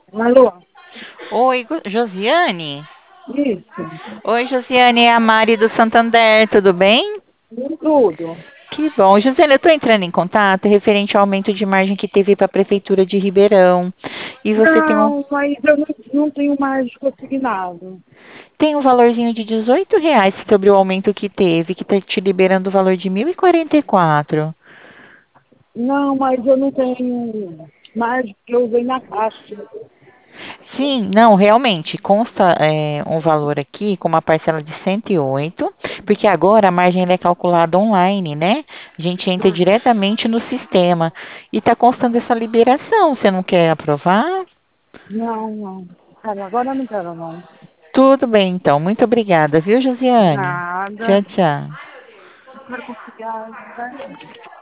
Alô? Oi, Josiane? Isso, Oi, Josiane, é a Mari do Santander, tudo bem? tudo. Que bom. Josiane, eu estou entrando em contato referente ao aumento de margem que teve para a Prefeitura de Ribeirão. E você Não, mas eu não tenho mais consignado. tem um valorzinho de R$ 18 sobre o aumento que teve, que está te liberando o valor de 1.044. Não, mas eu não tenho mais, porque eu usei na Caixa. Sim, não, realmente, consta um valor aqui com uma parcela de 108, porque agora a margem ela é calculada online, né? A gente entra diretamente no sistema e está constando essa liberação. Você não quer aprovar? Não, não. Cara, agora eu não quero, não. Tudo bem, então. Muito obrigada, viu, Josiane? Nada. Tchau, tchau. Eu quero conciliar, né?